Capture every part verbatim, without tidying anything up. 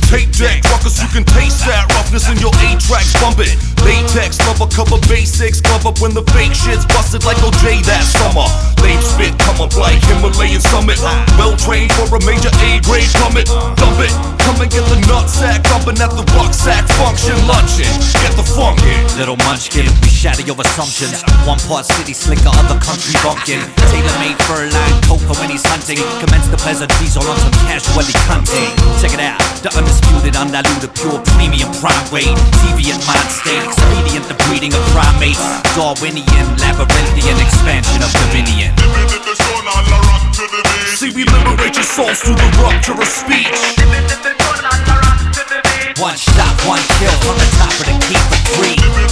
tape deck. Ruckus, you can taste that roughness in your eight tracks. Bump it. Latex, rubber cover basics. Glove up when the fake shit's busted like O J that summer. Lame spit, come up like Himalayan summit. Well trained for a major A-grade plummet. Dump it, come and get the nutsack. Dumping at the rucksack function. Luncheon, get the funk in. Little munchkin, we shatter your assumptions. One part city slicker, other country bumpkin. Tailor-made fur line coat for when he's hunting. Commence the pleasantries all on some casualty hunting. Check it out, the undisputed, undiluted, pure premium prime weight. Deviant mind state, expedient the breeding of primates. Darwinian, labyrinthian expansion of dominion. See, we liberate your souls through the rupture of speech. One shot, one kill from the top of the key for free.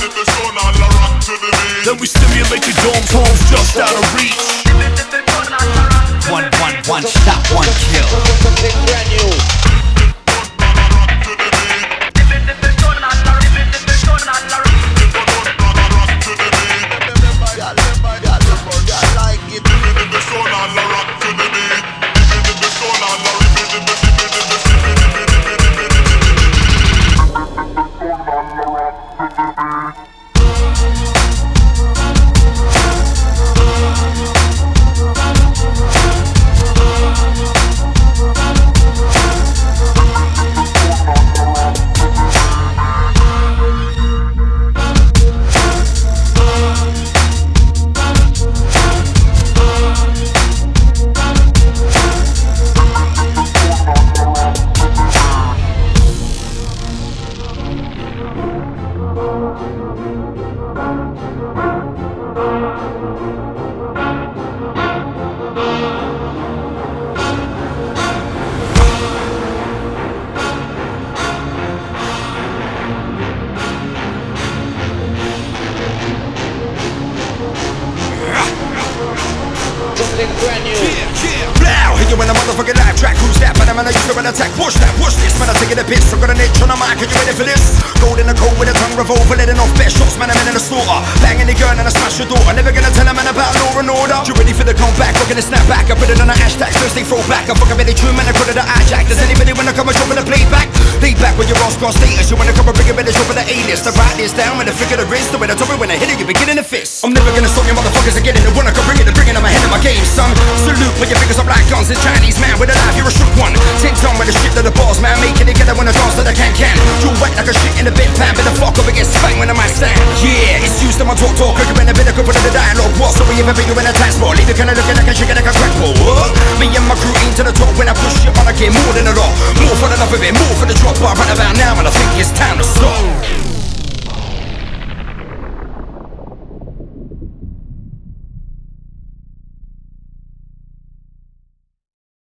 Then we stimulate your domes, homes just out of reach. One, one, one shot, one kill. Brand new. Brand new. Yeah, yeah. Blow, hit you in a motherfucking live track. Who's that? Man, I'm gonna use an attack. Push that, push this. Man, I'm taking a piss. I got an itch on the mic. Are you ready for this? Gold in the coat with a tongue revolver, letting off best shots. Man, I'm in the slaughter. Banging the gun and I smash your door. I'm never gonna tell a man about law and order. You ready for the comeback? We're gonna snap back. I put it on a hashtag. Thursday throwback. I fuck a bit of true man. I call it a hijack. Does anybody wanna come and drop in the playback? Lead back with your Oscar status. You wanna come and bring a bit of show for the A-list. I write this down with a figure of wrist. The way I top it when I hit it, you be getting a fist. I'm never gonna stop you motherfuckers again. The one I can bring it, the bringing on my head in my game, son. Salute, put your fingers up like guns. It's Chinese man with a knife, you're a shook one. Ten ton with a shit to the balls, man. Make it together when I dance to the can-can. You wet like a shit in the bin pan. Better fuck up against bang when I might stand. Yeah, it's used to my talk talk. Quicker in a bit of good for the dialogue. What? So we ever be you in a task spot? Leave you kinda looking like a chicken like a crack ball. What? Me and my crew aim to the top. When I push you on, I get more than a lot. More for the love of it, more for the drop. But right about now, and I think it's time to stop.